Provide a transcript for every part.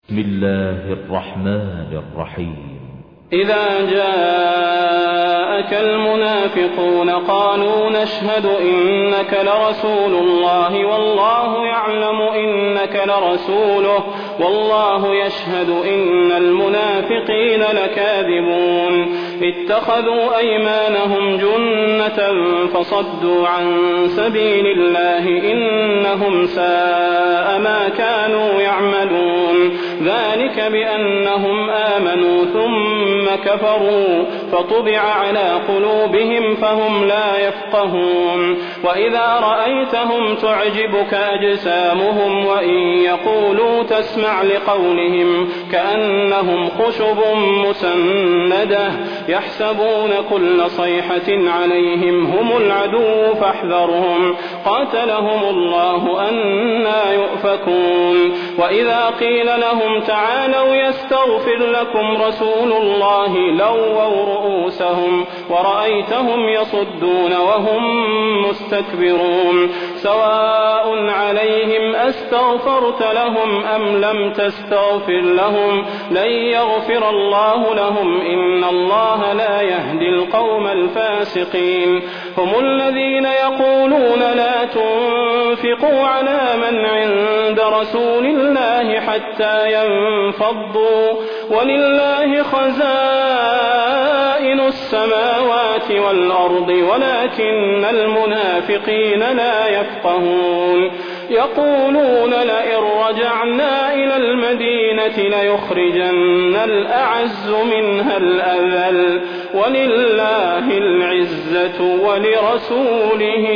بسم الله الرحمن الرحيم. إذا جاءك المنافقون قالوا نشهد إنك لرسول الله والله يعلم إنك لرسوله والله يشهد إن المنافقين لكاذبون اتخذوا أيمانهم جنة فصدوا عن سبيل الله إنهم ساء ما كانوا يعملون ذلك بأنهم آمنوا ثم كفروا فطبع على قلوبهم فهم لا يفقهون وإذا رأيتهم تعجبك أجسامهم وإن يقولوا تسمع لقولهم كأنهم خشب مسندة يحسبون كل صيحة عليهم هم العدو فاحذرهم قاتلهم الله أنى يؤفكون وإذا قيل لهم تعالوا يستغفر لكم رسول الله لووا رؤوسهم ورأيتهم يصدون وهم مستكبرون سواء عليهم أستغفرت لهم أم لم تستغفر لهم لن يغفر الله لهم إن الله لا يهدي القوم الفاسقين هم الذين يقولون لا تنفقوا على من عند رسول الله حتى ينفضوا ولله خزائن السماوات والأرض ولكن المنافقين لا يفقهون يقولون لئن رجعنا إلى المدينة ليخرجن الأعز منها الأذل ولله العزة ولرسوله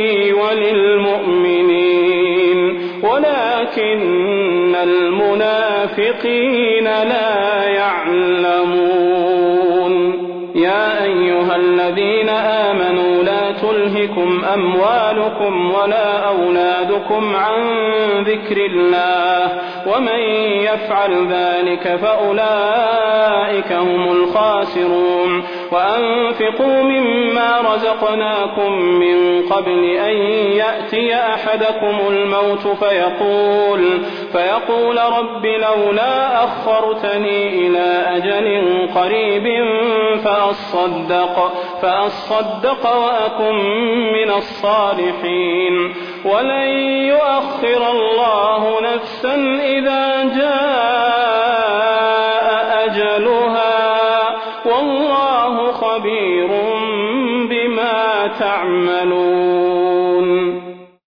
وللمؤمنين ولكن المنافقين لا يعلمون يا أيها الذين آمنوا لا تلهكم أموالكم ولا أولادكم عن ذكر الله ومن يفعل ذلك فأولئك هم الخاسرون وأنفقوا مما رزقناكم من قبل أن يأتي أحدكم الموت فيقول رب لولا أخرتني إلى أجل قريب فأصدق وأكن من الصالحين ولن يؤخر الله نفسا إذا